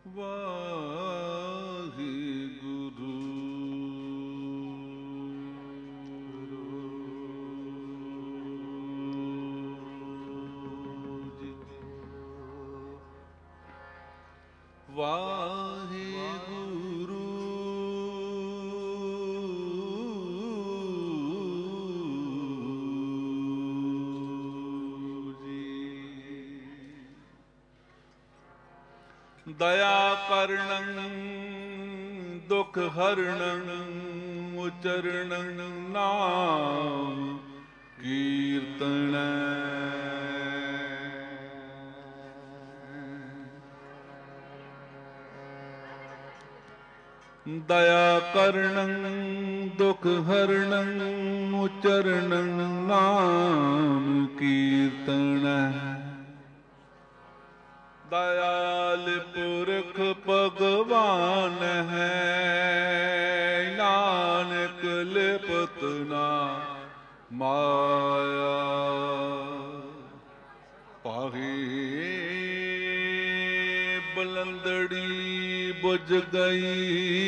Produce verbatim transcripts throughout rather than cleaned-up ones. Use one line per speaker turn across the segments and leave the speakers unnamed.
ਵਾਹਿਗੁਰੂ ਜੀ। ਵਾਹਿਗੁਰੂ ਦਇਆ ਕਰਨੰ ਦੁਖ ਹਰਣੰ ਉਚਰਣੰ ਨਾਮ ਕੀਰਤਨੈ। ਦਇਆ ਕਰਨੰ ਦੁਖ ਹਰਣੰ ਉਚਰਣੰ ਨਾਮ ਕੀਰਤਨੈ। ਦਇਆਲ ਪੁਰਖ ਭਗਵਾਨ ਹੈ, ਨਾਨਕ ਲਿਪਤ ਨਾ ਮਾਇਆ। ਪਾਹੀ ਬਲੰਦੜੀ ਬੁਝ ਗਈ,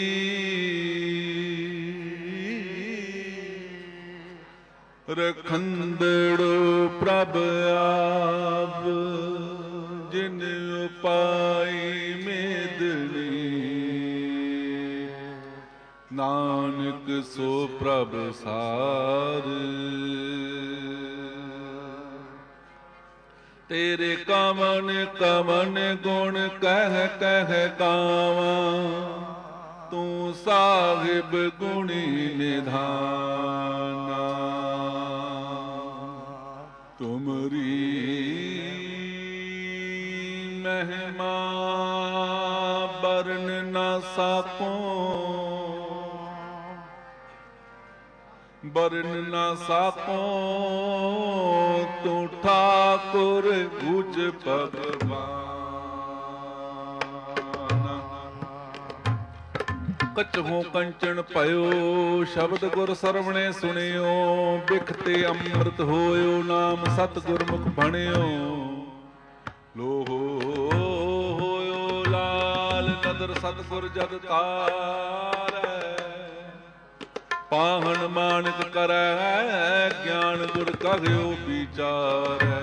ਰਖੰਦੜੋ ਪ੍ਰਭ ਆਪ। ਜਿਨ ਉਪਾਈ ਮੇਦਨੀ, ਨਾਨਕ ਸੋ ਪ੍ਰਭ ਸਾਰ। ਤੇਰੇ ਕਵਨ ਕਵਨ ਗੁਣ ਕਹਿ ਕਹਿ ਗਾਵਾਂ, ਤੂੰ ਸਾਹਿਬ ਗੁਣੀ ਨਿਧਾਨਾ। ਤੁਮਰੀ ਮਹਿਮਾ ਬਰਨ ਨਾ ਸਾਕੋ, ਬਰਨ ਨਾ ਸਾਕੋ। ਤੂੰ ਠਾਕੁਰ ਭੁਜ ਭਗਵਾਨ। ਕਛੁ ਕੰਚਨ ਭਇਓ, ਸ਼ਬਦ ਗੁਰ ਸਰਵਣੇ ਸੁਣਿਓ। ਬਿਖ ਤੇ ਅੰਮ੍ਰਿਤ ਹੋਇਓ, ਨਾਮ ਸਤ ਗੁਰਮੁਖ ਬਣਿਓ। ਲੋਹੋ ਹੋਇਓ ਲਾਲ ਨਦਰ ਸਤਿਗੁਰ ਜਦ ਤਾਰੈ। ਪਾਹਣ ਮਾਨਕ ਕਰੈ, ਗਿਆਨ ਗੁਰ ਕਹਿਓ ਵਿਚਾਰੈ।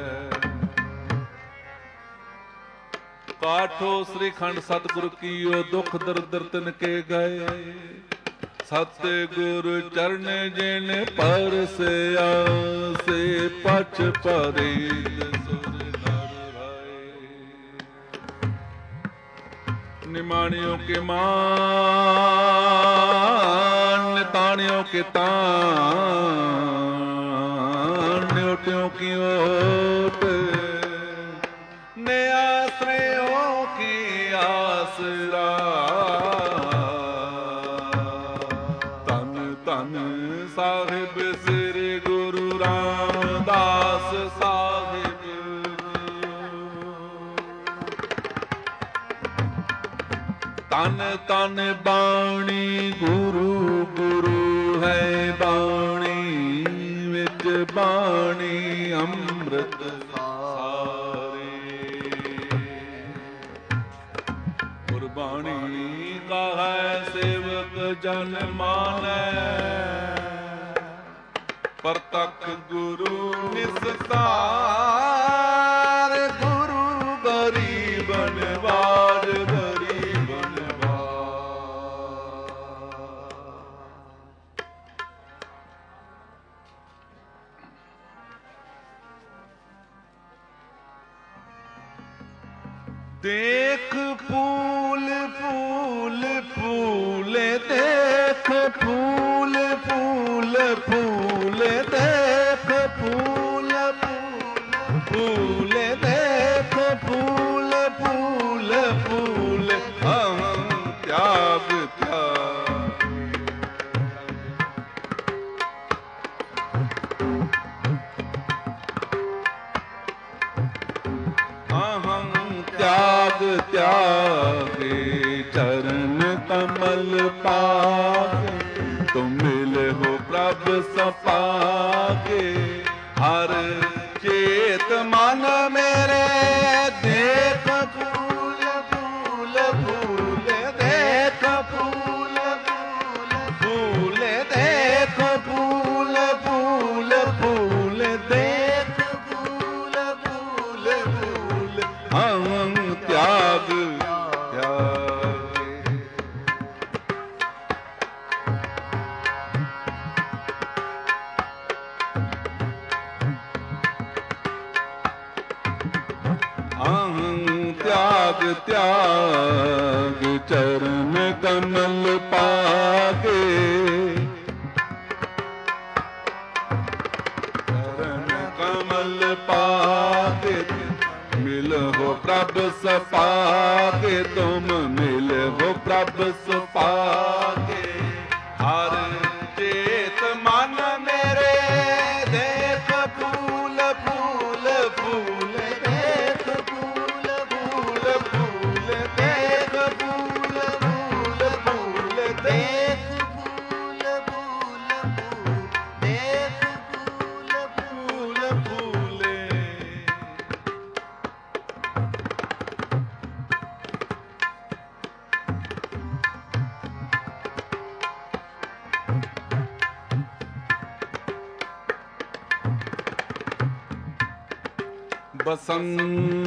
ਕਾਠੋ ਸ੍ਰੀ ਖੰਡ ਸਤਿਗੁਰ ਕੀਓ, ਦੁਖ ਦਰਦਿ ਤਿਨ ਕੇ ਗਏ। ਸਤਿਗੁਰ ਚਰਨ ਜਿਨ ਪਰਸਿਆ, ਸੇ ਪਛ ਪਰੇ निमाणियों के मान, तानियों के तान। न्योटियों की ओट, ने आश्रयों की आसरा। तन तन साहिब श्री गुरु रामदास साहिब। तन तन बाणी गुरु गुरु है बाणी, विच बाणी अमृत सारे। गुरबाणी का है सेवक जन मानै, परतख गुरु निस्तार। गुरु गरीब नवाज देख फूल फूल फूले, देख फूल फूल फूले, देख फूल फूल फूले, देख फूल फूल फूले। हम त्याग त्याग हम त्याग त्यागे, चरण कमल पाके। तुम मिले हो प्रभ सपाके, हर चेत मन मेरे। देख फूल फूल फूल ਤਿਆਗ ਤਿਆਗ ਚਰਨ ਕਮਲ ਪਾਗੇ, ਚਰਨ ਕਮਲ ਪਾਗੇ ਮਿਲੋ ਪ੍ਰਭ ਸਪਾਗੇ, ਤੁਮ ਮਿਲੋ ਪ੍ਰਭ ਸਪਾਗੇ। ਹਰ ਚੇਤ ਮਨ ਮੇਰੇ ਦੇਖ ਫੂਲ ਫੂਲ ਫੂਲ ਦੇਖ ਫੂਲ ਫੂਲ ਫੂਲ ਦੇਖ ਫੂਲ ਫੂਲ ਫੂਲ ਦੇਖ ਫੂਲ ਫੂਲ ਫੂਲ ਦੇਖ ਫੂਲ ਫੂਲ ਫੂਲੇ। ਬਸੰਤ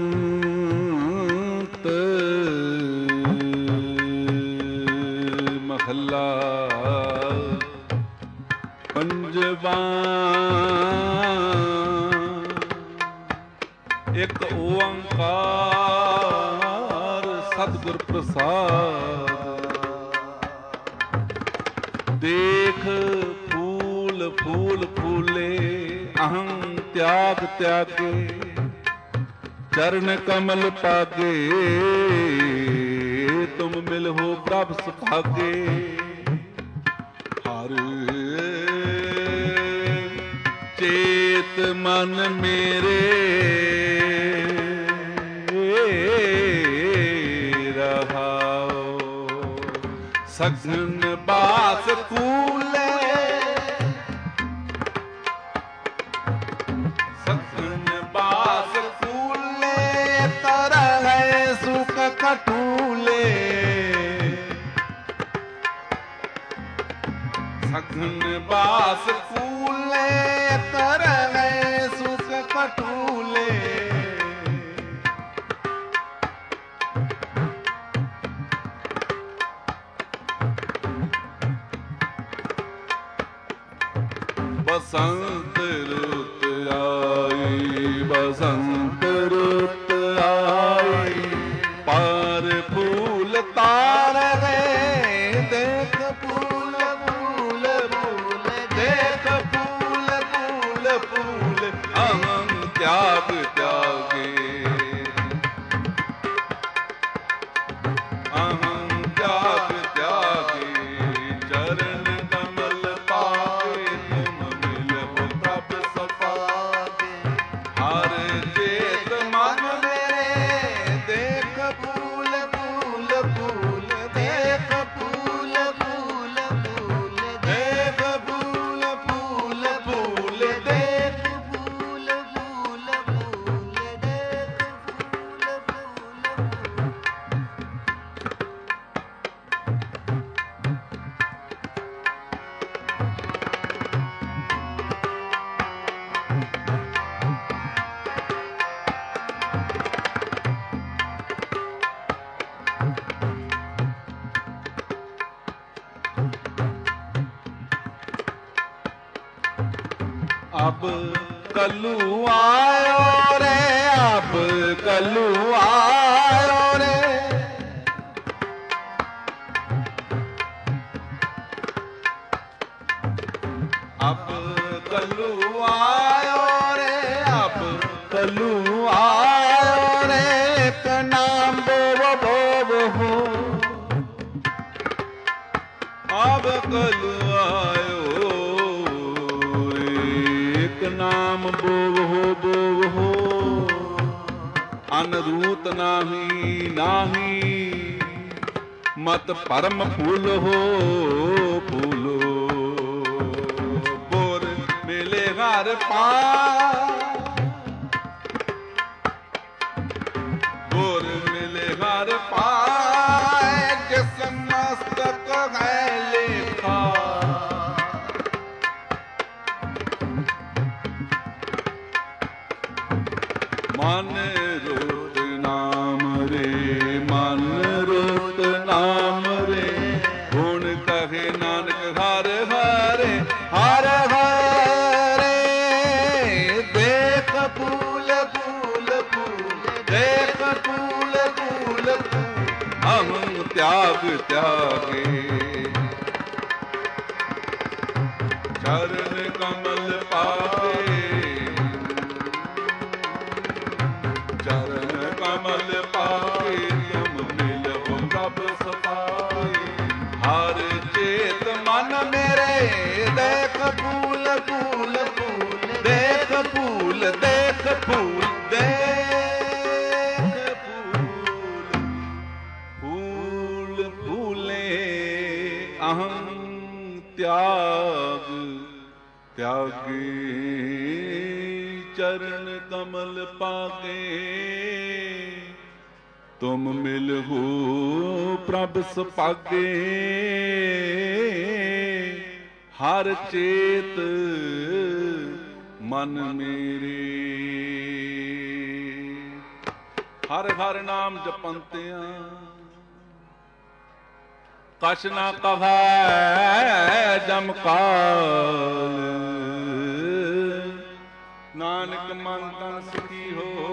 ਮਹੱਲਾ ਪੰਜਵਾਂ। ਇੱਕ ਓੰਕਾਰ ਸਤਿਗੁਰ ਪ੍ਰਸਾਦ, ਦੇਖ ਫੂਲ ਫੂਲ ਫੂਲੇ ਅਹੰ ਤਿਆਗ ਤਿਆਗੇ, ਚਰਨ ਕਮਲ ਪਾਗੇ ਤੁਮ ਮਿਲੋ ਪ੍ਰਭ ਸੁਭਾਗੇ। ਹਰ ਚੇਤ ਮਨ ਮੇਰੇ ਰਹਾਓ, ਸਗਨ ਬਾਸ ਕੂਲੇ ਕਟੂਲੇ, ਸਗਨ ਬਾਸ ਕੂਲੇ ਤਰਲੇ ਸੁਖ ਕਟੂਲੇ। ਬਸੰਤ ਰੁੱਤ ਆਈ, ਬਸੰਤ ਰੁੱਤ ਆਈ, ਪਰ ਫੂਲ ਤਾਰ ਰੇ ਦੇਖ ਫੂਲ ਫੂਲ ਫੂਲ ਦੇਖ ਫੂਲ ਫੂਲ ਫੂਲ ਅਹੰ ਤਿਆਗ ਤਿਆਗੇ, ਅਹੰ ਤਿਆਗ ਤਿਆਗੇ ਚਰਨ ਕਮਲ ਪਾਏ ਤੁਮ ਮਿਲੋ ਪ੍ਰਭ ਸਪਾਗੇ। ਹਰ ਚੇਤ ਮਨ ਮੇਰੇ ਦੇਖ ਫੂਲ ਫੂਲ ਫੂਲ ਦੇਖ ਫੂਲ ਫੂਲ ਫੂਲ ਦੇਖ ਫੂਲ ਫੂਲ ਫੂਲ ਦੇਖ ਫੂਲ ਫੂਲ ਫੂਲ ਦੇਖ ਫੂਲ ਫੂਲ। अब कलू आयो रे, अब कलू आयो रे, अब कलू आयो रे, अब कलू आयो रे, एक नाम बोव बोव हो, अब कलू आयो नाम बोव हो बोव हो, अनरूत नाही नाही, मत परम फूल हो फूलो। बोर मिले घर पा, बोर मिले घर पाए, जिस मस्तक है लेखा, मन रुत नाम रे, मन रुत नाम रे, गुण कहे नानक हर हरे हर हरे। देख फूल फूल फूल देख फूल फूल त्याग त्यागे। चरण कमल पाके चरण कमल पाके तुम मिलो प्रभ सपाई। हर चेत मन मेरे देख फूल फूल फूल देख फूल देख फूल देख फूल फूल फूले अहं त्याग त्यागे। चरण कमल पाके तुम मिलहु प्रभ सुपागे। हर चेत मन मेरे। हर हर नाम जपंतियां कछ न कभै जम काल। नानक मन तन सुखी हो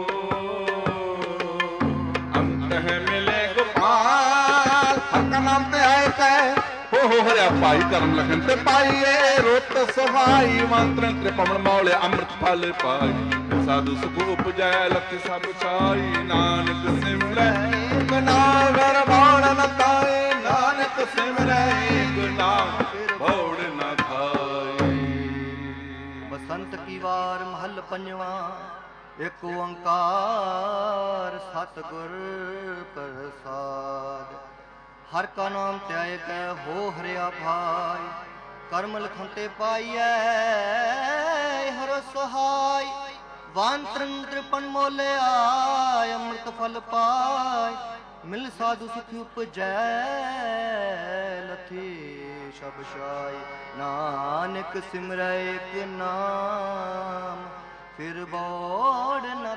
अंत है मिले गोपाल। हर का नाम ते आए कह हो हो हरिया पाई करम लखन ते पाइए। रुत सुहाई मंत्र त्रिपवन मौले अमृत फल पाई। साधु सुख उपजै लख सब छाई। नानक सिमरै गुनागर बाण न ताए। नानक सिमरै गुनाह बाण न खाए।
बसंत की वार महल पंजवा एक ओंकार सतगुर प्रसाद। हर का नाम त्याय कै हो हरिया भाई। करम लखंते पाइयै हर सहाय। वांतरन त्रिपन मोले आय अमृत फल पाय। मिल साधु सुख उपजै लथी सब छाई। नानक सिमरै एक नाम फिर बोड़ न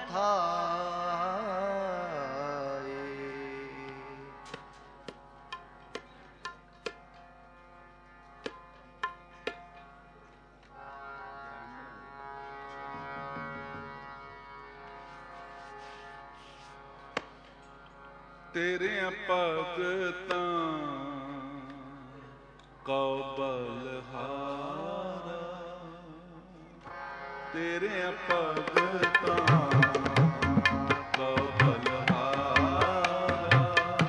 थाए।
तेरे भगतां को बलहारा। तेरे भगतां को बलहारा।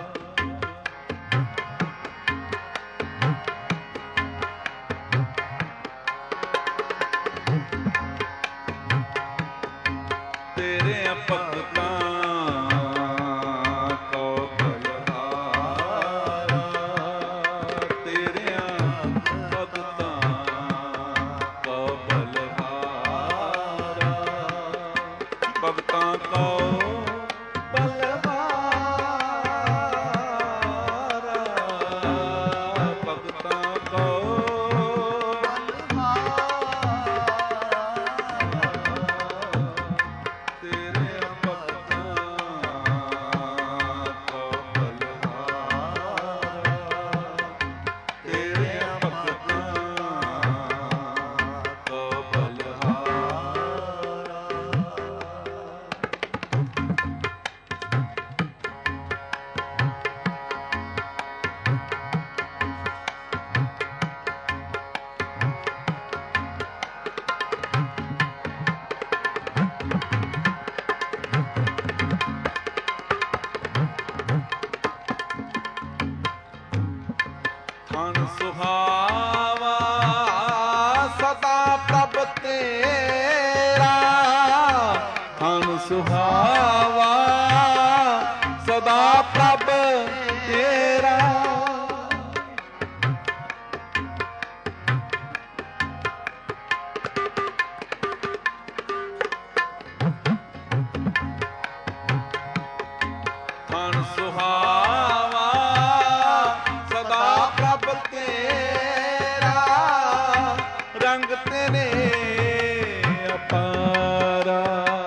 तेरे भगतां सुहावा सदा प्रभ तेरा। हन सुहावा सदा प्रभ तेरा। हन सुहावा सदा प्रभ तेरा। रंग तेरे अपारा।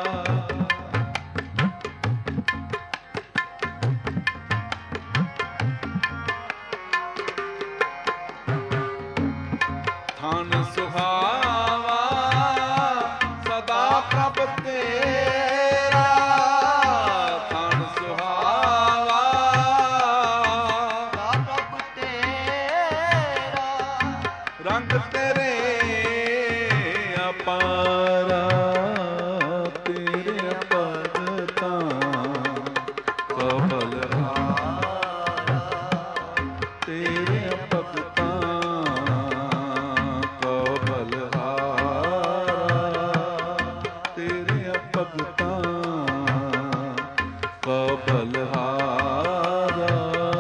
थान सुहावा सदा प्रभ तेरा। थान सुहावा ਤੇਰੇ ਭਗਤਾਂ ਕੋ ਬਲਹਾਰਾ, ਤੇਰੇ ਭਗਤਾਂ ਕੋ ਬਲਹਾਰਾ।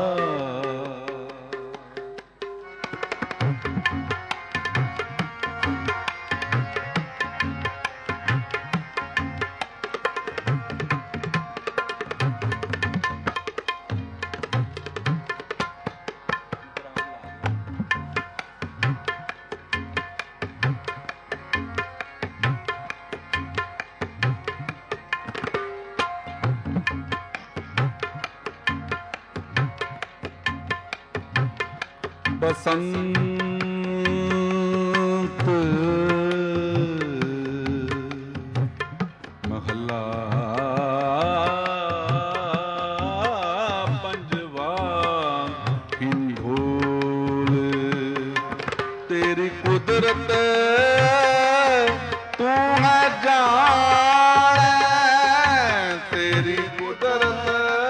ਬਸੰਤ ਮਹਲਾ ਪੰਜਵਾ ਹਿੰਡੋਲ, ਤੇਰੀ ਕੁਦਰਤ ਤੂੰ ਹੈ ਜਾਣੈ, ਤੇਰੀ ਕੁਦਰਤ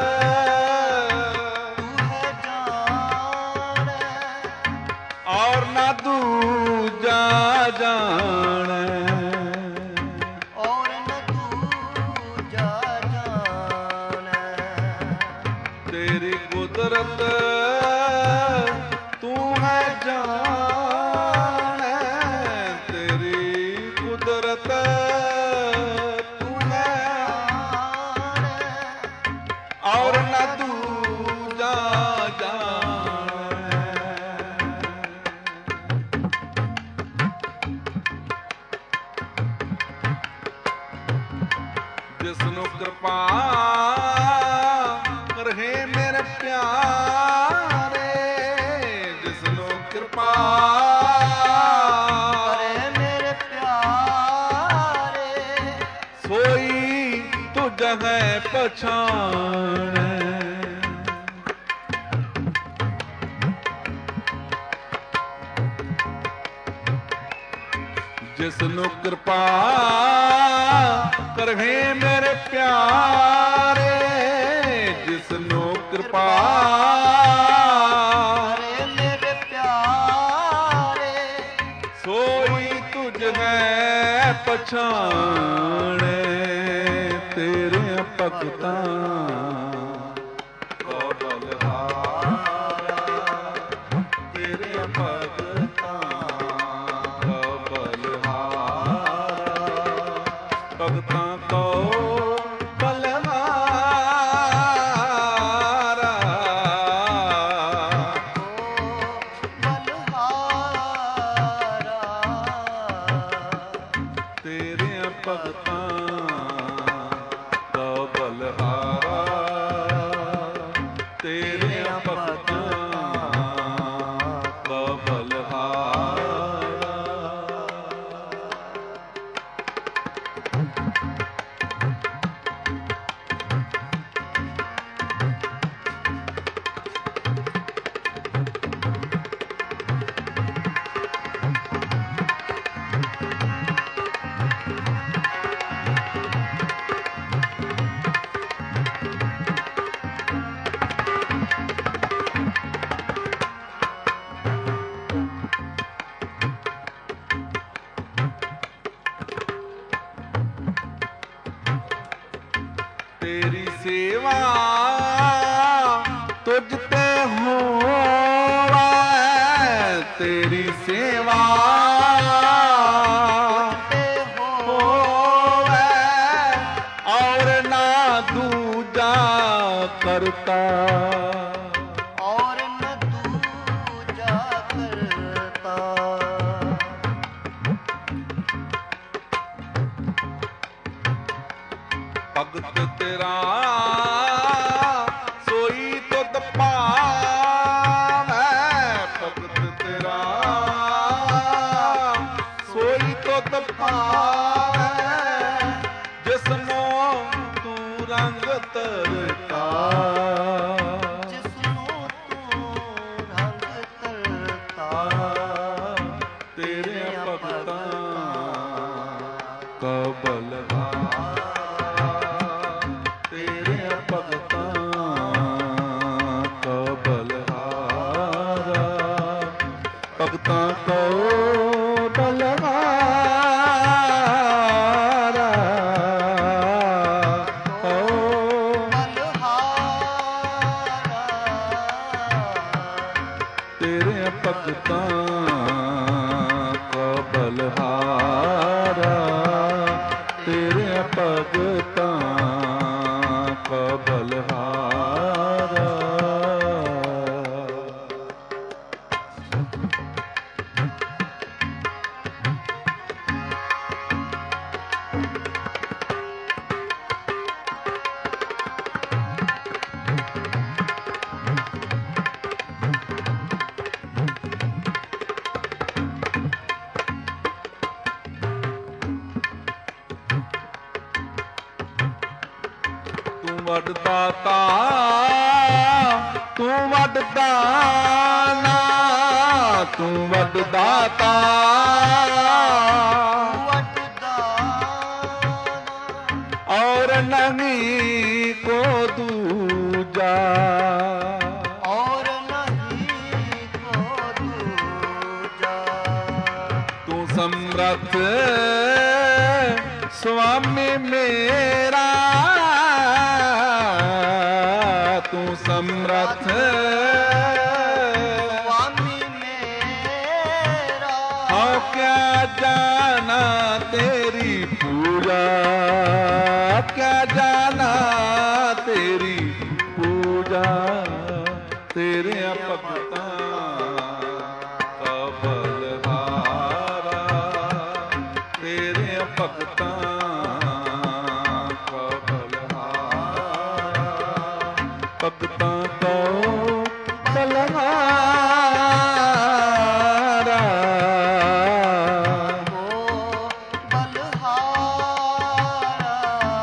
ਔਰ ਨਾ ਦੂਜਾ ਜਾਣੈ,
ਔਰ ਨਾ ਦੂਜਾ ਜਾਣੈ।
ਤੇਰੀ ਕੁਦਰਤ ਤੂੰ ਹੈ ਜਾਣੈ, ਤੇਰੀ ਕੁਦਰਤ ਤੂੰ ਹੈ ਔਰ ਨਾ ਦੂਜਾ ਜਾਣੈ। ਜਿਸਨੂੰ ਕਿਰਪਾ ਰਹੇ ਮੇਰੇ ਪਿਆਰੇ, ਜਿਸਨੂੰ ਕਿਰਪਾ
ਕਰੇ ਮੇਰੇ ਪਿਆਰੇ,
ਸੋਈ ਤੁਝ ਹੈ ਪਛਾਣੈ। ਜਿਸਨੂੰ ਕਿਰਪਾ ਕਰਹਿ ਮੇਰੇ ਪਿਆਰੇ, ਜਿਸਨੂੰ ਕਿਰਪਾ
ਕਰੇ ਮੇਰੇ ਪਿਆਰੇ,
ਸੋਈ ਤੁਝ ਹੈ ਪਛਾਣੈ। ਤੇਰੇ ਭਗਤਾਂ ਕੋ ਬਲਹਾਰਾ, ਤੇਰੇ ਭਗਤਾਂ ਕੋ ਬਲਹਾਰਾ, ਭਗਤਾਂ ਕੋ ਬਲਹਾਰਾ,
ਬਲਹਾਰਾ।
ਤੇਰੇ ਭਗਤਾਂ ਕੋ ਬਲਹਾਰਾ, ਤੇਰੇ ਭਗਤਾਂ ਕੋ ਬਲਹਾਰਾ। ਤੇਰੀ ਸੇਵਾ ਤੁਝ ਤੇ ਹੋਵੈ, ਤੇਰੀ ਸੇਵਾ
ਤੇ
ਹੋਵੈ ਔਰ ਨਾ ਦੂਜਾ ਕਰਤਾ,
ਔਰ ਨ ਦੂਜਾ ਕਰਤਾ।
ਭਗਤ ਤੇਰਾ ਸੋਈ ਤੁਧ ਪਾਵੈ, ਭਗਤ ਤੇਰਾ ਸੋਈ ਤੁਧ ਪਾਵੈ, ਜਿਸਨੂੰ ਤੂੰ ਰੰਗ ਤਰਤਾ,
ਜਿਸ
ਭਗਤਾਂ ਕਾ ਬਲਹਾਰਾ, ਤੇਰੇ ਭਗਤਾਂ ਕਾ ਬਲਹਾਰਾ। ਵੱਡ ਦਾਤਾ ਤੂੰ ਵੱਡ ਦਾਨਾ, ਤੂੰ ਵੱਡ ਦਾਤਾ
ਵੱਡ ਦਾਨਾ,
ਔਰ ਨਹੀਂ ਕੋ ਦੂਜਾ,
ਔਰ ਨਹੀਂ ਕੋ ਦੂਜਾ।
ਤੂੰ ਸਮਰੱਥ ਸੁਆਮੀ ਮੇਰਾ, ਤੂੰ ਸਮਰੱਥ
ਸੁਆਮੀ ਮੇਰਾ।
ਹਉ ਕਿਆ ਜਾਨਾ ਤੇਰੀ ਪੂਜਾ, ਕਿਆ ਜਾਨਾ ਤੇਰੀ ਪੂਜਾ। ਤੇਰੇ ਭਗਤਾਂ ਕਾ ਬਲਹਾਰਾ, ਤੇਰੇ ਭਗਤਾਂ ਕਾ ਬਲਹਾਰਾ। ਭਗਤਾਂ ਕੋ ਬਲਹਾਰਾ,
ਕੋ ਬਲਹਾਰਾ।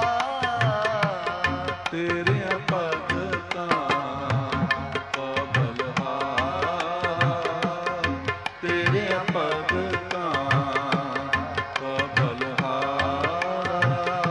ਤੇਰੇ ਭਗਤਾਂ ਕਾ ਬਲਹਾਰਾ, ਤੇਰੇ ਭਗਤਾਂ ਕਾ ਬਲਹਾਰਾ।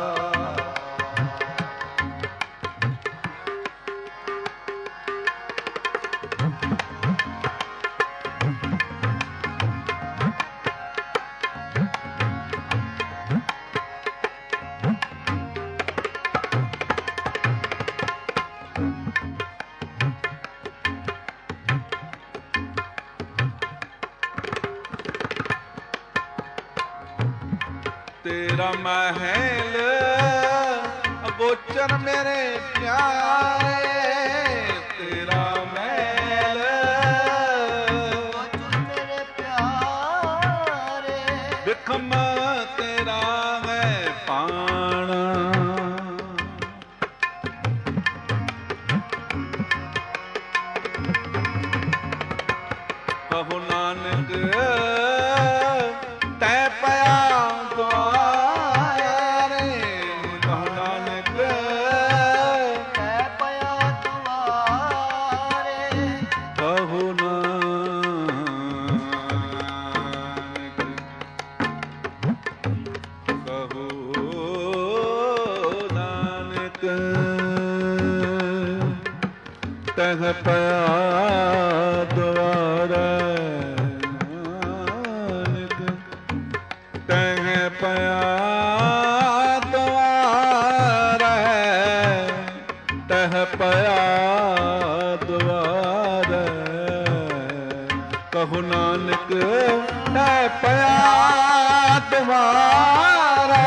ਤੇਰਾ ਮਹਿਲ ਅਗੋਚਰ ਮੇਰੇ ਪਿਆਰੇ, ਤੇਰਾ ਮਹਿਲ
ਅਗੋਚਰ ਮੇਰੇ ਪਿਆਰੇ।
ਬਿਖਮ ਤੇਰਾ ਹੈ ਪਾਣਾ, ਕਹੋ ਨਾਨਕ ਤੈ ਪਿਆ ਦੁਆਰੇ, ਕਹੋ ਨਾਨਕ
ਤੈ ਪਿਆ ਦੁਆਰੇ।
ਕਹੋ ਨਾਨਕ, ਕਹੋ ਨਾਨਕ ਤਹ ਪਿਆ ਦੁਆਰੇ, ਨਾਨਕ ਤਹ ਪਿਆ ਦੁਆਰੇ, ਤਹ ਪਿਆ ਦੁਆਰੇ। ਕਹੋ ਨਾਨਕ ਤਹ ਪਿਆ ਦੁਆਰੇ।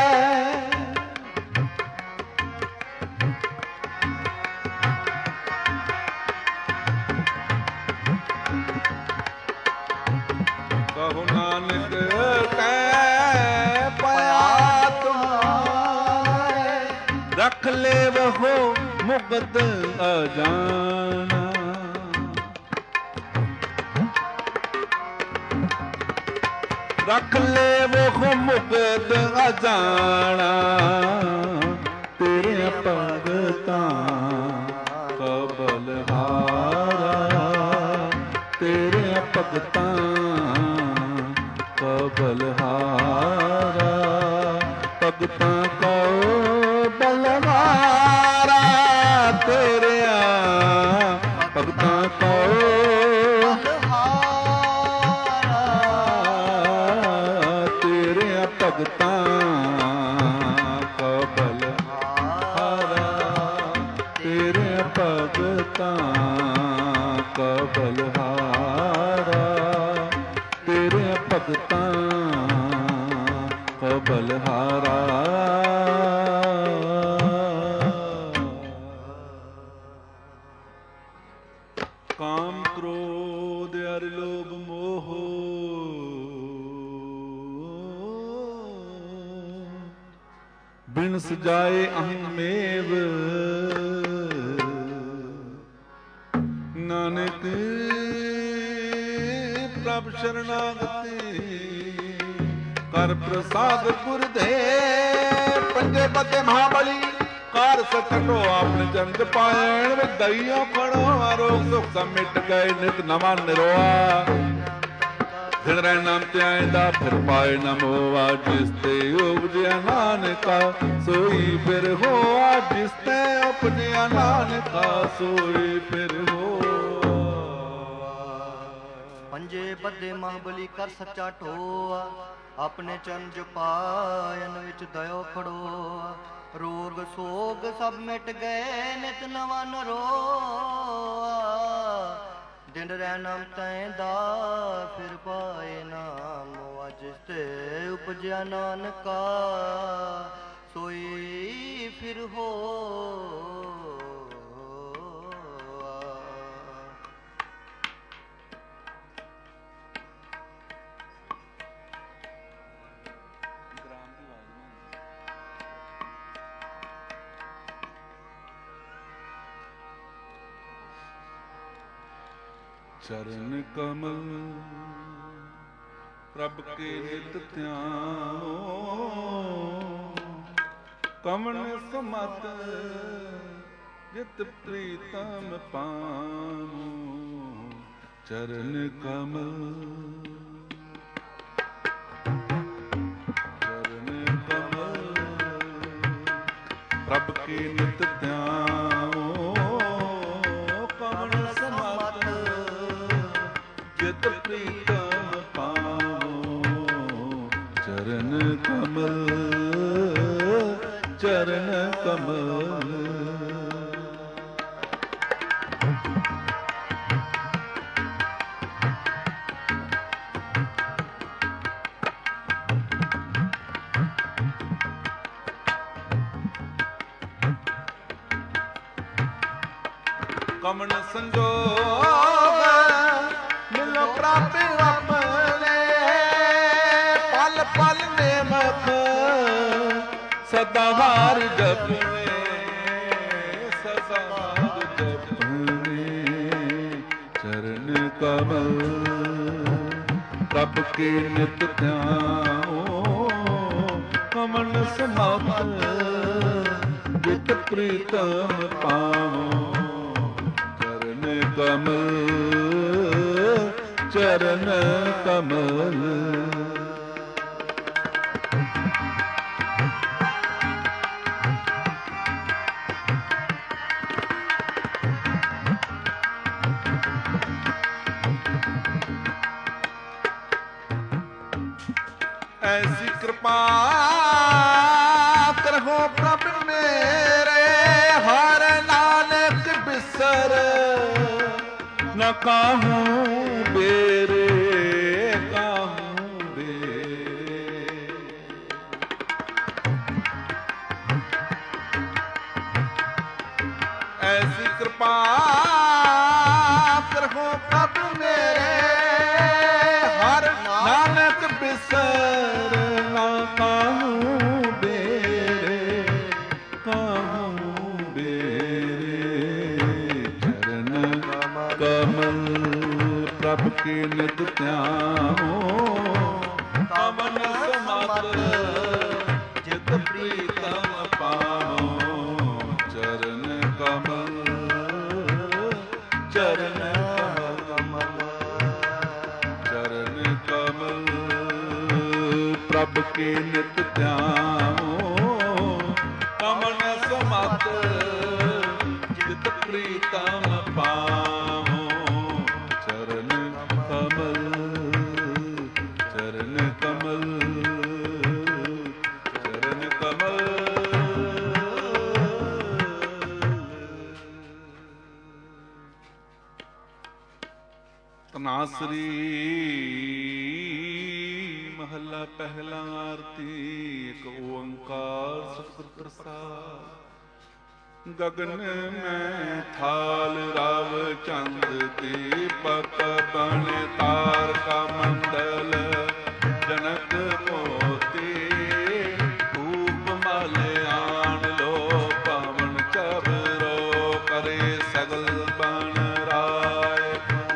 ਕਹੋ ਨਾਨਕ ਤੈ ਪਿਆ ਤੁਮਾਰੇ, ਰਖ ਲੈ ਵਹੋ ਮੁਕਤ ਅਜਾਨਾ, ਰਖ ਲੈ ਵਹੋ ਮੁਕਤ ਅਜਾਨਾ। ਤੇਰੇ ਭਗਤਾਂ ਕਾ ਬਲਹਾਰਾ, ਤੇਰੇ ਭਗਤਾਂ ਕਾ ਬਲਹਾਰਾ। ਭਗਤਾਂ ਕੋ ਬਲਹਾਰਾ, ਤੇਰੇ ਭਗਤਾਂ ਕੋ
ਬਲਹਾਰਾ।
ਤੇਰੇ ਭਗਤਾਂ ਕਾ ਬਲਹਾਰਾ, ਤੇਰੇ ਭਗਤਾਂ ਕਾ ਬਲਹਾਰਾ। ਕਾਮ ਕ੍ਰੋਧ ਅਰ ਲੋਭ ਮੋਹ ਬਿਨ ਸਜਾਏ ਅਹੰ ਮੇਵ ਨਾਨਕ ਪ੍ਰਭ ਸ਼ਰਨਾਗਤੀ ਕਰ ਪ੍ਰਸਾਦ ਗੁਰ ਦੇ ਪੰਜੇ ਬੱਦੇ ਮਹਾਬਲੀ ਕਾਰ ਸਕਟੋ ਆਪਨੇ ਚੰਦ ਪਾਇਣ ਵਿੱਚ ਦਈਓ ਖੜੋ ਆਰੋਗ ਸੁਖ ਸਭ ਮਿਟ ਗਏ ਨਿਤ ਨਵਾਂ ਨਿਰੋਆ ਦਿਨ ਰਹਿ ਨਾਮ ਤੇ ਆਇਂਦਾ ਫਿਰ ਪਾਏ ਨਾ ਮੋਆ ਜਿਸ ਤੇ ਉਪਜਿਆ ਨਾਨਕਾ ਸੋਈ ਫਿਰ ਹੋਆ ਜਿਸ ਤੇ ਉਪਜਿਆ ਨਾਨਕਾ ਸੋਈ ਫਿਰ ਹੋਆ
ਪੰਜੇ ਬੱਦੇ ਮਹਾਬਲੀ ਕਰ ਸੱਚਾ ਢੋਆ ਆਪਣੇ ਚਰਨ ਜਪਾਇਨ ਵਿੱਚ ਦਇਓ ਖੜੋਆ ਰੋਗ ਸੋਗ ਸਭ ਮਿਟ ਗਏ ਨਿਤ ਨਵਾਂ ਨਰੋਆ ਦਿਨ ਰਹਿ ਨਾਮ ਤੈਂਦਾ ਫਿਰ ਪਾਏ ਨਾਮ ਜਿਸ ਤੇ ਉਪਜਿਆ ਨਾਨਕਾ ਸੋਈ ਫਿਰ ਹੋ
ਚਰਨ ਕਮਲ ਪ੍ਰਭ ਕੇ ਨਿਤ ਧਿਆਨੋ ਕਮਨ ਸਮਤ ਜਿਤ ਪ੍ਰੀਤਮ ਪਾਮੋ ਚਰਨ ਕਮਲ ਚਰਨ ਕਮਲ ਪ੍ਰਭ ਕੇ ਨਿਤ ਧਿਆਨੋ ਕਮਨ ਸਮਤ ਜਿਤ ਪ੍ਰੀਤਮ ਪਾਵੋ ਚਰਨ ਕਮਲ ਚਰਨ ਕਮਲ ਕਮਨ ਸੰਜੋਗ ਮਿਲੋ ਪ੍ਰਭ ਆਪਣੇ ਪਲ ਪਲ ਨੇਮਤ ਸਦਾ ਹਾਰ ਜਪਨੇ ਸਦਾ ਹਾਰ ਜਪਨੇ ਚਰਨ ਕਮਲ ਪ੍ਰਭ ਕੇ ਨਿਤ ਧਿਆਓ ਕਮਨ ਸਮਤ ਜਿਤ ਪ੍ਰੀਤਮ ਪਾਵੋ ਕਮਲ ਚਰਨ ਕਮਲ ਐਸੀ ਕਿਰਪਾ ਕਰੋ ਪ੍ਰਭ ਮੇਰੇ ਹਰ ਨਾਨਕ ਬਿਸਰ ਨਾ ਕਾਹੂੰ ਬੇਰੇ ਕਾਹੂੰ ਬੇਰੇ ਐਸੀ ਕਿਰਪਾ ਕਰੋ ਪ੍ਰਭ ਮੇਰੇ ਹਰ ਨਾਨਕ ਬਿਸਰ ਨਾ ਕਾਹੂੰ ਬੇਰੇ ਕਾਹੂੰ ਬੇਰੇ ਚਰਨ ਕਮਲ ਪ੍ਰਭ ਕੇ ਨਿਤ ਧਿਆਓ ਕਮਨ ਸਮਤ ਜਿਤ ਪ੍ਰੀਤਮ ਪਾਵੋ ਚਰਨ ਕਮਲ ਚਰਨ ਕਮਲ ਚਰਨ ਕਮਲ ਪ੍ਰਭ ਕੇ ਨਿਤ ਧਿਆਓ ਕਮਨ ਸਮਤ ਜਿਤ ਪ੍ਰੀਤਮ ਪਾਵੋ ਚਰਨ ਕਮਲ ਚਰਨ ਕਮਲ ਚਰਨ ਕਮਲ ਤਨਾਸਰੀ ਮਹੱਲਾ ਪਹਿਲਾ ਆਰਤੀ ਇੱਕ ਓੰਕਾਰ ਸਤਿਗੁਰ ਪ੍ਰਸਾਦ ਗਗਨ ਮੈਂ ਥਾਲ ਰਾਵ ਚੰਦ ਦੀਪਕ ਬਣ ਤਾਰਕਾ ਮੰਡਲ ਜਨਕ ਮੋਤੀ ਧੂਪ ਮਲ ਆਣ ਲੋ ਪਵਨ ਚਬਰੋ ਕਰੇ ਸਗਲ ਬਨ ਰਾਏ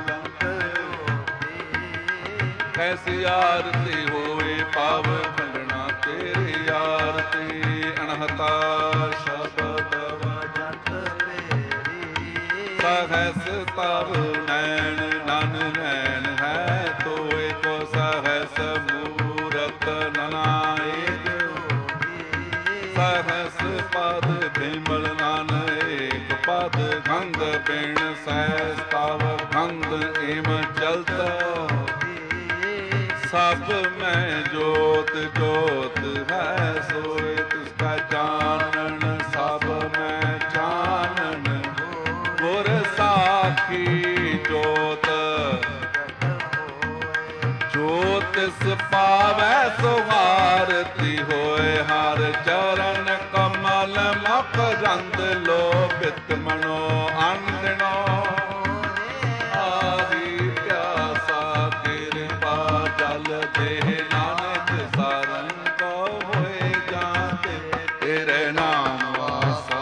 ਕੈਸੀ ਆਰਤੀ ਹੋਏ ਪਾਵ ਖੰਡਣਾ ਤੇਰੀ ਆਰਤੀ ਅਨਹਤਾ ਸ਼ਬਦ ਵਜਤ ਮੇਰੀ ਸਹਸ ਤਬ ਨੈਣ ਨਨ ਨੈਣ ਹੈ ਤੋਏ ਕੋ ਸਹਸ ਮੂਰਤ ਨਨਾਏ ਸਹਸ ਪਦ ਬਿਮਲ ਨਨ ਏਕ ਪਦ ਗੰਗ ਬਿਨ ਸਹਿਸ ਤਵ ਗੰਗ ਇਮ ਚਲਤ ਸਭ ਮੈਂ ਜੋਤ ਜੋਤ ਹੈ ਸੋਏ ਤਿਸਕਾ ਚਾਨਣ ਸਭ ਮੈਂ ਚਾਨਣ ਗੁਰ ਸਾਖੀ ਜੋਤ ਜੋਤਿਸ ਪਾਵੈ ਸੁਹਾਰਤੀ ਹੋਏ ਹਰ ਚਰਨ ਕਮਲ ਮੁਖ ਰੰਦ ਲੋਭਿਤ ਮਨੋ ਅੰਡਣੋ ਆਦਿ ਪਿਆਸਾ ਕਿਰਪਾ ਜਲ ਦੇ ਨਾਨਕ ਸਾਰਨ ਕੋ ਹੋਏ ਜਾਂਤ ਤੇਰੇ ਨਾਮ ਵਾਸਾ।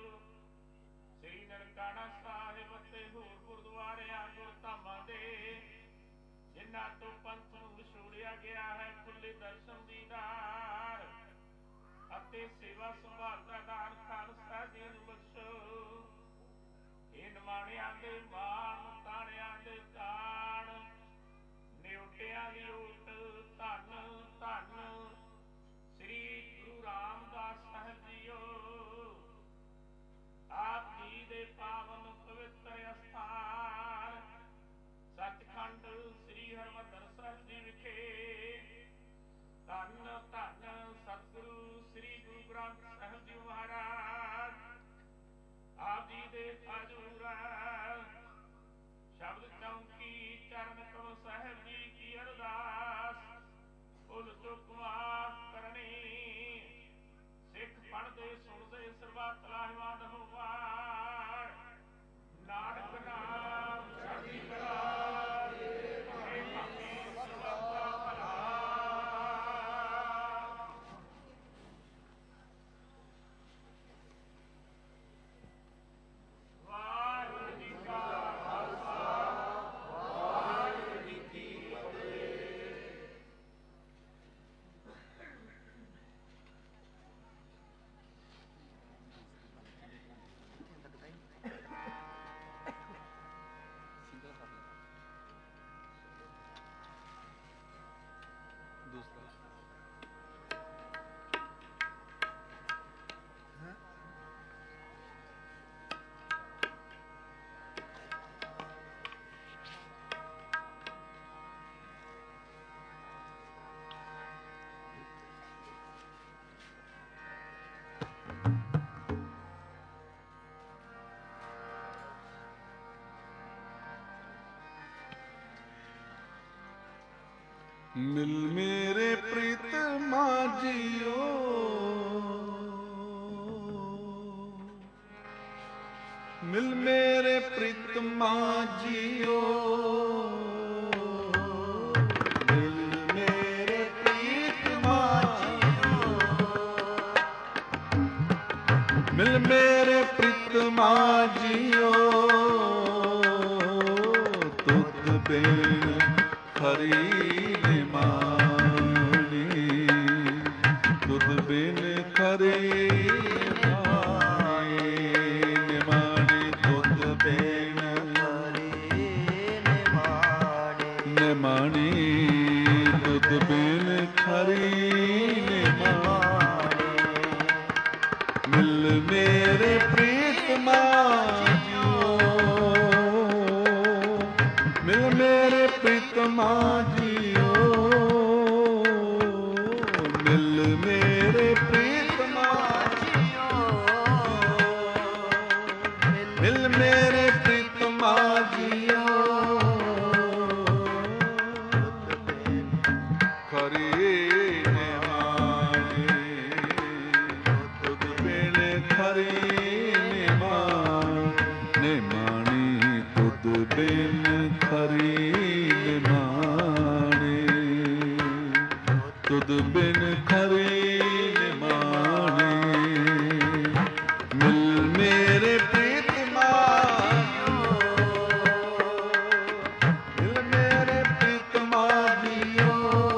ਸ੍ਰੀ ਨਨਕਾਣਾ ਸਾਹਿਬ ਅਤੇ ਹੋਰ ਗੁਰਦੁਆਰਿਆਂ ਗੁਰਧਾਮਾਂ ਦੇ ਇਹਨਾਂ ਤੋਂ ਪੰਥ ਨੂੰ ਵਿਛੋੜਿਆ ਗਿਆ ਹੈ। ਖੁੱਲੇ ਦਰਸ਼ਨ ਦੀਦਾਰ ਅਤੇ ਸੇਵਾ ਸੰਭਾਲ ਦਾ ਦਾਨ ਖਾਲਸਾ ਜੀ ਨੂੰ ਬਖਸ਼ੋ। ਇਹ ਨਿਮਾਣਿਆਂ ਦੇ ਮਾਣ, ਤਾਣਿਆਂ ਦੇ ਤਾਣ, ਨਿਉਟਿਆਂ ਦੀ ਓਟ, ਧੰਨ ਧੰਨ ਸ੍ਰੀ ਗੁਰੂ ਰਾਮਦਾਸ ਸਾਹਿਬ ਜੀਓ। ਆਪ ਜੀ ਦੇ ਪਾਵਨ ਪਵਿੱਤਰ ਅਸਥਾਨ ਸੱਚਖੰਡ ਸ੍ਰੀ ਹਰਿਮੰਦਰ ਸਾਹਿਬ ਜੀ ਵਿਖੇ ਧੰਨ ਧੰਨ ਸਤਿਗੁਰੂ ਸ੍ਰੀ ਗੁਰੂ ਗ੍ਰੰਥ ਸਾਹਿਬ ਜੀ ਮਹਾਰਾਜ ਆਪ ਜੀ ਦੇ ਹਜ਼ੂਰ ਸ਼ਬਦ ਚੌਂਕੀ ਚਰਨ ਕਮਲ ਸਾਹਿਬ ਜੀ ਕੀ ਅਰਦਾਸ ਭੁੱਲ ਚੁੱਕ ਮਾਫ਼ ਕਰਨੀ। ਸਿੱਖ ਪੜ੍ਹਦੇ ਸੁਣਦੇ ਸਰਬੱਤ ਲਾਹੇਵੰਦ ਹੋਵਾਰ। ਨਾਨਕ ਨਾਮ ਚੜ੍ਹਦੀ ਕਲਾ ਦੇ ਭਾਵੇਂ ਸਰਬੱਤ ਦਾ ਭਲਾ। ਵਾਹਿਗੁਰੂ ਜੀ ਕਾ ਖਾਲਸਾ ਵਾਹਿਗੁਰੂ ਜੀ ਕੀ ਫਤਿਹ।
ਮਿਲ ਮੇਰੇ ਪ੍ਰੀਤਮਾ ਜੀਓ, ਮਿਲ ਮੇਰੇ ਪ੍ਰੀਤਮਾ ਜੀਓ, ਮਿਲ ਮੇਰੇ ਪ੍ਰੀਤਮਾ ਜੀਓ, ਮਿਲ ਮੇਰੇ ਪ੍ਰੀਤਮਾ ਜੀਓ। ਤੁਧ ਬਿਨ ਹਰੀ ਤੁਧ ਬਿਨ ਖਰੇ ਨਿਮਾਣੇ, ਨਿਮਾਣੇ ਤੁਧ ਬਿਨ ਖਰੇ ਨਿਮਾਣੇ, ਨਿਮਾਣੇ ਤੁਧ ਬਿਨ ਖਰੇ ਨਿਮਾਣੇ। ਮਿਲ ਮੇਰੇ ਪ੍ਰੀਤਮਾ ਜੀਓ, ਮਿਲ ਮੇਰੇ ਪ੍ਰੀਤਮਾ ਜੀਓ, ਮਿਲ ਮੇਰੇ ਪ੍ਰੀਤਮਾ ਜੀਓ, ਮਿਲ ਮੇਰੇ ਪ੍ਰੀਤਮਾ ਜੀਓ। ਖਰੇ ਨਿਮਾਣੇ ਤੁਧ ਬਿਨ ਖਰੇ ਨਿਮਾਣੇ, ਨਿਮਾਣੇ ਤੁਧ ਬਿਨ ਖਰੇ ਨਿਮਾਣੇ, ਤੁਧ ਬਿਨ ਖਰੇ ਨਿਮਾਣੇ। ਮਿਲ ਮੇਰੇ ਪ੍ਰੀਤਮਾ ਜੀਓ, ਮਿਲ ਮੇਰੇ ਪ੍ਰੀਤਮਾ ਜੀਓ।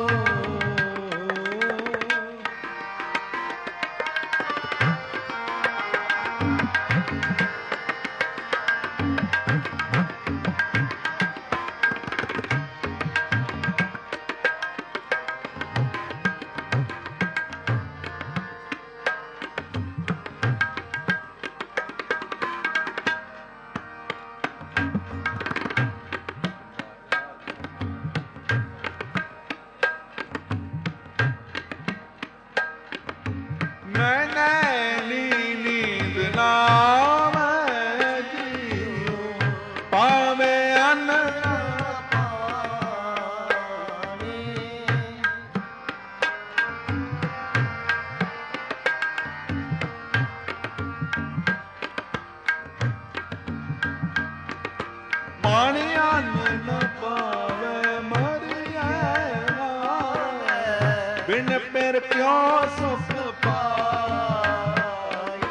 ਬਿਨ ਪਿਰ ਕਿਉ ਸੁਖ ਪਾਇਐ।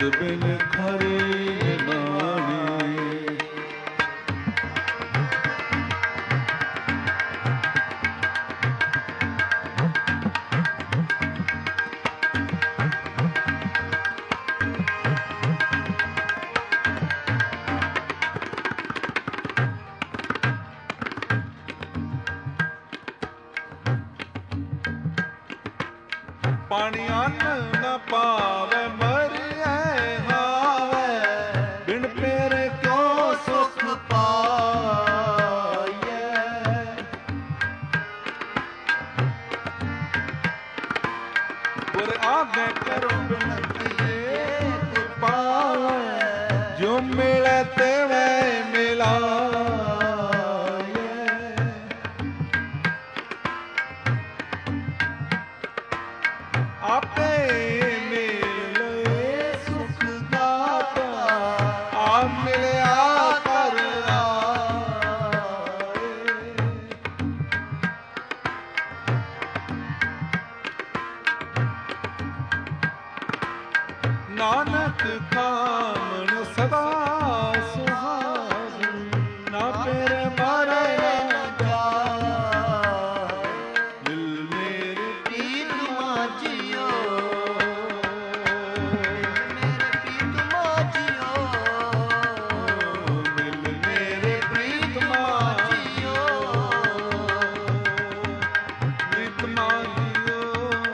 ਤੁਧ ਬਿਨ ਖਰੀ ਨਿਮਾਣੀ। ਪਾਣੀ ਅੰਨ ਨ ਪਾਵੇ ਮਰਿਐ ਹਾਵੇ, ਬਿਨ ਪੇਰ ਕਿਉ ਸੁਖ ਪਾਈਐ। ਗੁਰ ਆਗੇ ਕਰੋ ਬਿਨਤੀਏ ਤੁ ਪਾਵੈ, ਜੋ ਮਿਲੈ ਤਿਵੈ ਮਿਲਾਈਐ। ਆਪੇ ਮਿਲ ਲਏ ਸੁਖ ਦਾਤਾ, ਆਪ ਮਿਲਿਆ ਕਰ ਆਏ। ਨਾਨਕ ਕਾਮਣ ਸਦਾ ਸੁਹਾਗਣ, ਨਾ ਪੇਰ ਮਾਰੇ ਨਾ ਜਾਏ। ਮਿਲ ਮੇਰੇ
ਪ੍ਰੀਤ ਮਾਝਿਓ, ਮੇਰੇ ਪ੍ਰੀਤ ਮਾਝਿਓ,
ਮਿਲ ਮੇਰੇ ਪ੍ਰੀਤ ਮਾਝਿਓ, ਪ੍ਰੀਤ ਮਾਝਿਓ।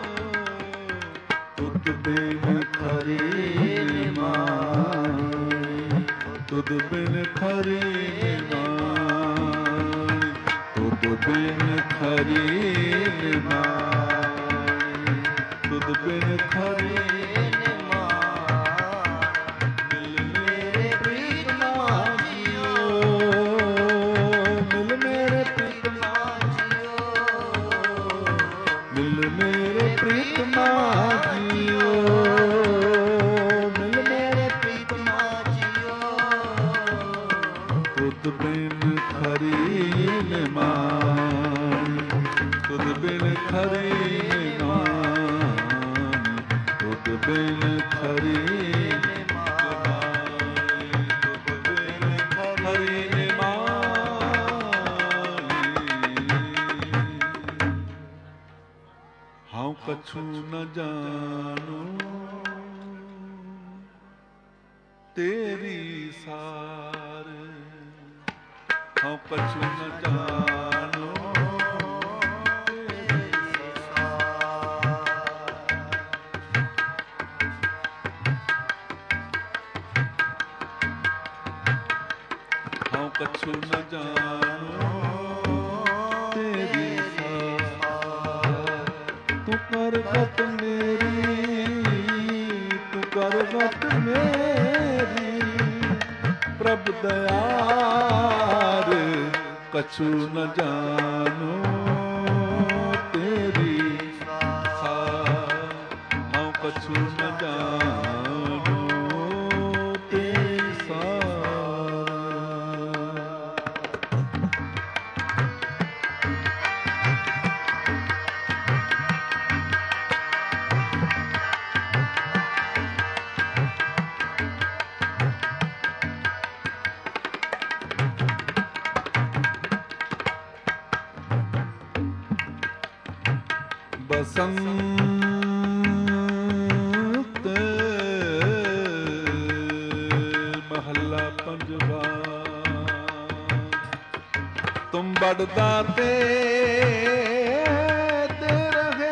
ਤੁਧ ਬਿਨ ਖਰੀ ਨਿਮਾਣੀ, ਤੁਧ ਬਿਨ ਖਰੀ ਨਿਮਾਣੀ, ਤੁਧ ਬਿਨ ਖਰੀ ਨਿਮਾਣੀ, ਤੁਧ ਬਿਨ ਖਰੀ ਮਿਲ ਮੇਰੇ ਪ੍ਰੀਤ ਮਾਝਿਓ, ਮਿਲ ਮੇਰੇ ਪ੍ਰੀਤ ਮਾਝਿਓ, ਮਿਲ ਮੇਰੇ ਪ੍ਰੀਤ ਮਾਝਿਓ, ਮਿਲ ਮੇਰੇ ਪ੍ਰੀਤ ਮਾਝਿਓ। ਤੁਧ ਬਿਨ ਖਰੀ ਨਿਮਾਣੀ, ਤੁਧ ਬਿਨ ਖਰੀ ਨਿਮਾਣੀ, ਤੁਧ ਬਿਨ ਖਰੀ ਨਿਮਾਣੀ, ਤੁਧ ਬਿਨ ਖਰੀ ਨਿਮਾਣੀ। ਹਉ ਕਛੂ ਨ ਜਾਣੂ ਤੇਰੀ ਸਾਰ, ਹਉ ਕਛੂ ਨ ਜਾਣੂ ਤੇਰੀ ਸਾਰ। ਹਉ ਕਛੂ ਨ ਜਾਣੂ ਤੇਰੀ ਸਾਰ। ਤੂੰ ਕਰ ਗਤ ਮੇਰੀ, ਤੂੰ ਕਰ ਗਤ ਮੇਰੀ, ਪ੍ਰਭ ਦਇਆਰ ਕਛੂ ਨ ਜਾਣੂ ਤੇਰੀ ਸਾਰ। ਹਉ ਕਛੂ ਨ ਜਾਣੂ ਤੇਰੀ ਸਾਰ। ਬਸੰਤ ਮਹੱਲਾ ਪੰਜਵਾ। ਤੁਮ ਬੜਦਾ ਤੇ ਤੇ ਰਹੇ,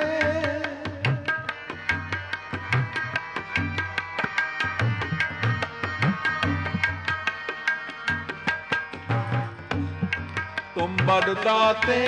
ਤੁਮ ਬੜਦਾ ਤੇ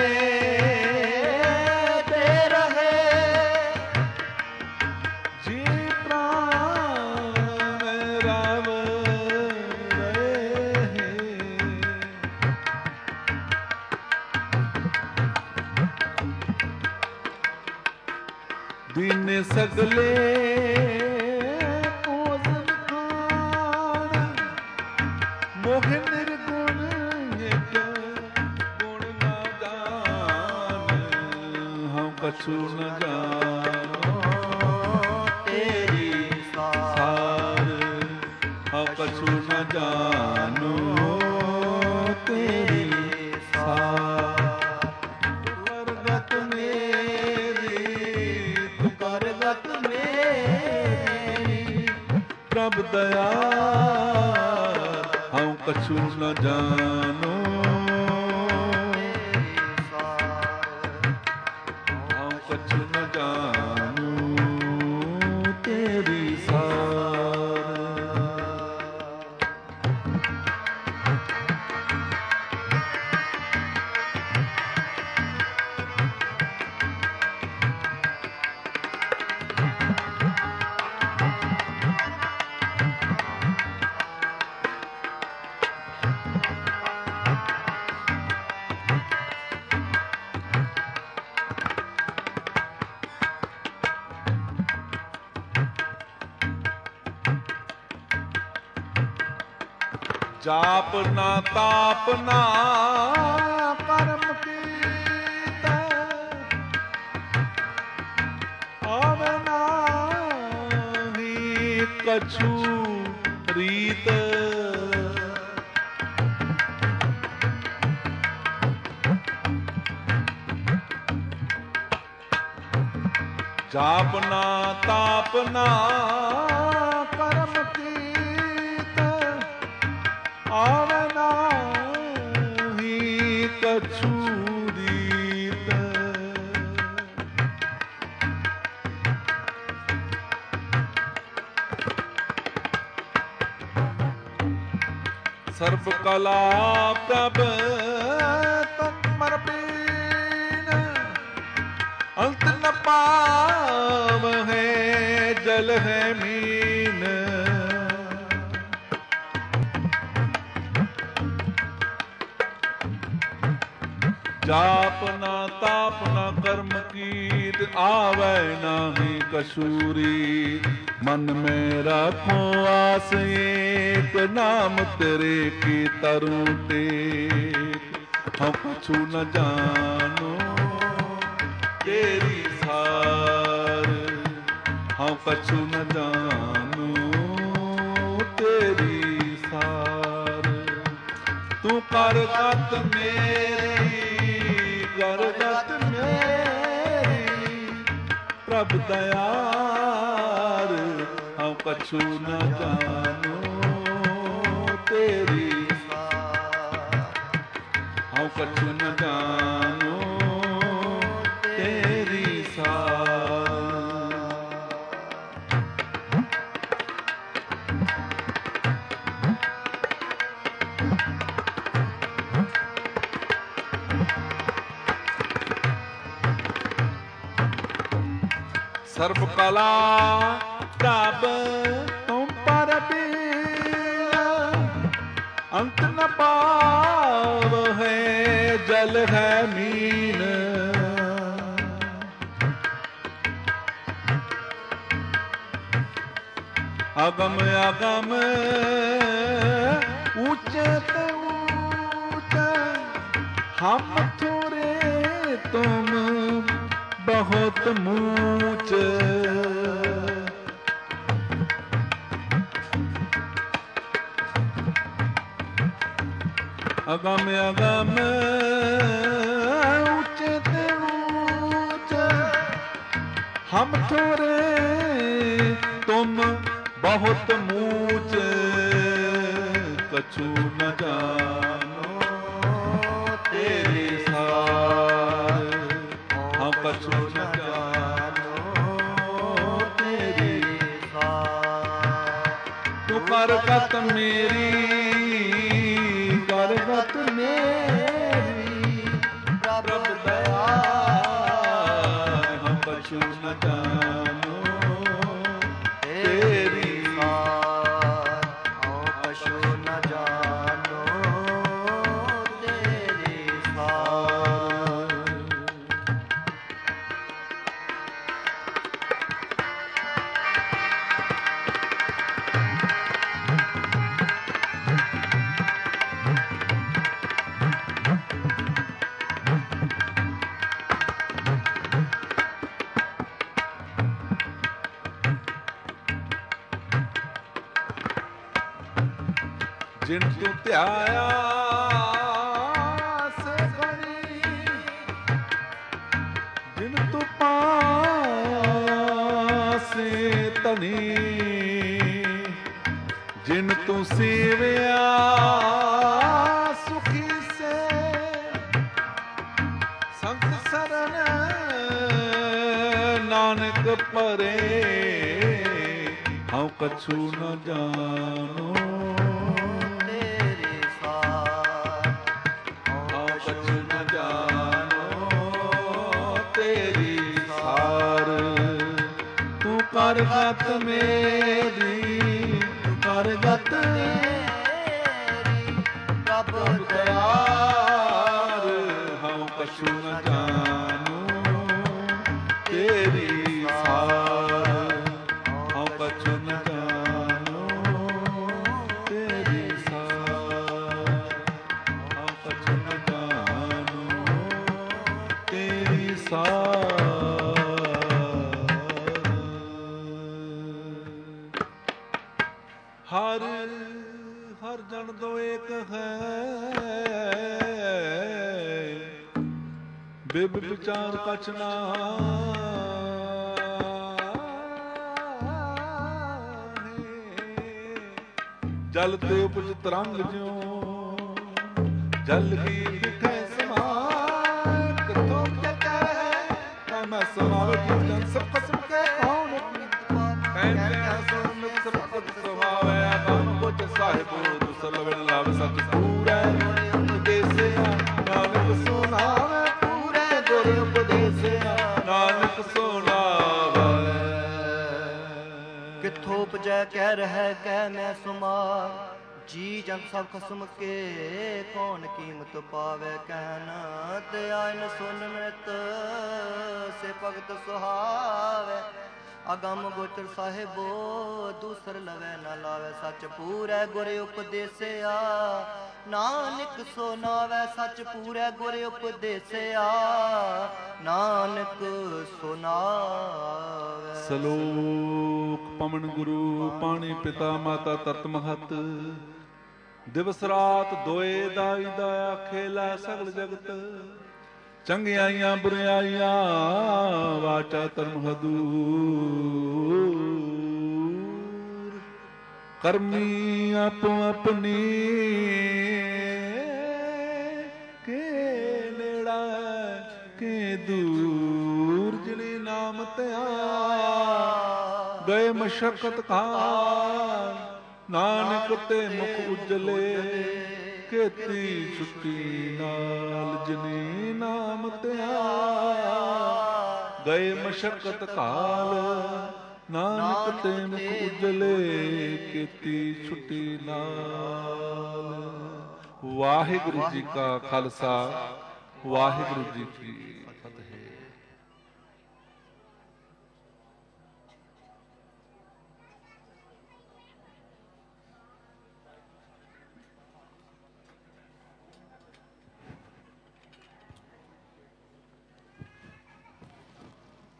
ਦੀਨੇ ਸਗਲੇ ਭੋਜਨ ਖਾਣ, ਮੋਹ ਨਿਰਗੁਣ ਇੱਕ ਗੁਣ ਨਾ ਜਾਣ। ਹਉ ਕਛੂ ਨ ਜਾਣੋ ਤੇਰੀ ਸਾਰ। ਪ੍ਰਭ ਦਇਆਲ ਹਉ ਕਛੂ ਨ ਜਾਨੋ ਹਉ ਕਛੂ ਨ ਜਾਨੋ ਤੇਰੀ ਸਾਰ। ਜਾਪ ਨਾ ਤਾਪ ਨਾ ਕਰਮ ਕੀਤੈ ਆਵੈ ਨਾਹੀ ਕਛੂ ਰੀਤ। ਜਾਪ ਨਾ ਤਾਪ ਨਾ ਕਰਮ ਆਵੈ ਨਾਹੀ ਕਛੂ ਰੀਤ। ਸਰਬ ਕਲਾ ਪ੍ਰਭ ਤੁਮਰ ਬੀਨ ਅੰਤ ਨ ਪਾਵਹਿ ਜਲ ਹੈ ਮੀਨ। ਜਾਪ ਨਾ ਤਾਪ ਨਾ ਕਰਮ ਕੀਤ ਆਵੈ ਨਾਹੀ ਕਸੂਰੀ। ਮਨ ਮੈਂ ਰਾਖੋ ਆਸ ਏਕ ਨਾਮ ਤੇਰੇ ਕੀ ਤਰੁ ਟੇਕ। ਹਉ ਕਛੂ ਨ ਜਾਨੋ ਤੇਰੀ ਸਾਰ ਹਉ ਕਛੂ ਨ ਜਾਨੋ ਤੇਰੀ ਸਾਰ। ਤੂੰ ਕਰ ਗਤ ਮੇਰੀ ਕਰ ਗਤ ਮੇਰੀ ਪ੍ਰਭ ਦਇਆਲ ਹਉ ਕਛੂ ਨ ਜਾਨੋ ਤੇਰੀ ਸਾਰ ਹਉ ਕਛੂ ਨ ਜਾਨੋ ਤੇਰੀ ਸਾਰ। ਸਰਬ ਕਲਾ ਪ੍ਰਭ ਤੁਮ ਪਰ ਬੀਨ ਅੰਤ ਨ ਪਾਵਹਿ ਜਲ ਹੈ ਮੀਨ। ਅਗਮ ਅਗਮ ਊਚੇ ਤੇ ਊਚੇ ਹਮ ਥੋਰੇ ਤੁਮ ਬਹੁਤ ਮੂਚ। ਅਗਮ ਅਗਮ ਉੱਚੇ ਤੇ ਉੱਚ ਹਮ ਥੋਰੇ ਤੁਮ ਬਹੁਤ ਮੂਚ। ਕਛੂ ਨ ਜਾਨੋ ਤੇਰੀ ਸਾਰ ਹਮ ਕਛੂ ਨ ਜਾਨੋ ਤੇਰੀ ਸਾਰ। ਤੂੰ ਕਰ ਗਤ ਮੇਰੀ ਕਰ ਗਤ ਮੇਰੀ ਪ੍ਰਭ ਦਇਆਲ ਹਮ ਕਛੂ ਨ ਜਾਨੋ ਤੇਰੀ ਸਾਰ ਹਉ ਕਛੂ ਨ ਜਾਨੋ ਤੇਰੀ ਸਾਰ। ਜਿਨ ਤੂੰ ਧਿਆਇਆ ਸੇ ਬਣੀ ਜਿਨ ਤੂੰ ਪਾਸੇ ਤਨੀ ਜਿਨ ਤੂੰ ਸੇਵਿਆ ਸੁਖੀ ਸੇ ਸੰਤ ਸਰਨ ਨਾਨਕ ਪਰੇ ਹਉ ਕਛੂ ਨ ਜਾਣੋ
ਤੇਰੇ ਸਾਰ
ਹਉ ਕਛੂ ਨ ਜਾਣੋ ਤੇਰੀ ਸਾਰ ਤੂੰ ਕਰ ਗਤ ਮੇਰੀ ਕਰ ਗਤ
ਤੇਰੀ ਪ੍ਰਭ
ਦਇਆਰ ਹਉ ਕਛੂ ਨ ਜਾਣੋ ਤੇਰੀ ਸਾਰ ਹਉ ਕਛੂ ਨ ਜਾਣੋ ਤੇਰੀ ਸਾਰ ਹਉ ਕਛੂ ਨ ਜਾਣੋ ਤੇਰੀ ਸਾਰ ਹਰ ਹਰ ਜਨ ਦੋ ਏਕ ਹੈ ਬਿਬ ਵਿਚਾਰ ਕਛ ਨਾਹੀ ਜਲ ਤੇ ਉਪਜ ਤਰੰਗ ਜਿਉ ਜਲ ਕੀ ਦਿਖੈ ਸਮਾਨ ਕਿਤੋਂ ਜਟੈ ਹੈ ਮੈਂ ਸਮਾਵ ਕੀ ਜਨ ਸਭ ਕਸਮ ਕੇ ਕੌਣ ਕਹਿੰਦੇ ਸੁਨ ਸਭ ਕੁਝ ਸੁਭਾਵੈ ਆਗਮ ਬੁੱਧ ਸਾਹਿਬ ਦੁਸਲ ਵਿਣ ਲਾਭ ਸਚ ਪੂਰੈ ਉਪਦੇਸਿਆ ਨਾਨਕ ਸੁਨਾਵੈ ਪੂਰੇ ਗੁਰ ਉਪਦੇਸਿਆ ਨਾਨਕ ਸੁਨਾਵੈ
ਕਿੱਥੋਂ ਉਪਜੈ ਕਹਿ ਰਹਿ ਕਹਿ ਮੈਂ ਸੁਮਾਰ ਜੀ ਜਨ ਸਭ ਖਸਮ ਕੇ ਕੌਣ ਕੀਮਤ ਪਾਵੇ ਕਹਿਨ ਤੇ ਆਇਨ ਸੁਨ ਨਿਤ ਸੇ ਭਗਤ ਸੁਹਾਵੇ ਅਗੰਮ ਗੋਚਰ ਸਾਹਿਬੋ ਦੂਸਰ ਲਵੇ ਨਾ ਲਾਵੇ ਸੱਚ ਪੂਰੈ ਗੁਰ ਉਪਦੇਸਿਆ ਨਾਨਕ ਸੋ ਨਾਵੇ ਸੱਚ ਪੂਰੈ ਗੁਰ ਉਪਦੇਸਿਆ ਨਾਨਕ ਸੋ ਨਾਵੇ
ਸਲੋਕ ਪਵਨ ਗੁਰੂ ਪਾਣੀ ਪਿਤਾ ਮਾਤਾ ਤਤ ਮਹਤ ਦਿਵਸ ਰਾਤ ਦੋਏ ਦਾਈ ਦਾ ਖੇਲਾ ਸਗਲ ਜਗਤ ਚੰਗਿਆਈਆਂ ਬੁਰਿਆਈਆਂ ਵਾਚਾ ਧਰਮ ਹਦੂਰ ਕਰਮੀ ਆਪੋ ਆਪਣੀ ਕੇ ਨੇੜਾ ਕੇ ਦੂਰ ਜਿਨੇ ਨਾਮ ਧਿਆ ਗਏ ਮਸ਼ਕਤ ਖਾਨ ਨਾਨਕ ਤੇ ਮੁਖ ਉਜਲੇ ਕੀਤੀ ਛੁੱਟੀ ਨਾਲ ਜਿਨੇ ਨਾਮ ਧਿਆ ਗਏ ਮਸ਼ਕਤ ਕਾਲ ਨਾਨਕ ਤੇ ਮੁਖ ਉਜਲੇ ਕੀਤੀ ਛੁੱਟੀ ਨਾਲ। ਵਾਹਿਗੁਰੂ ਜੀ ਕਾ ਖਾਲਸਾ ਵਾਹਿਗੁਰੂ ਜੀ ਕੀ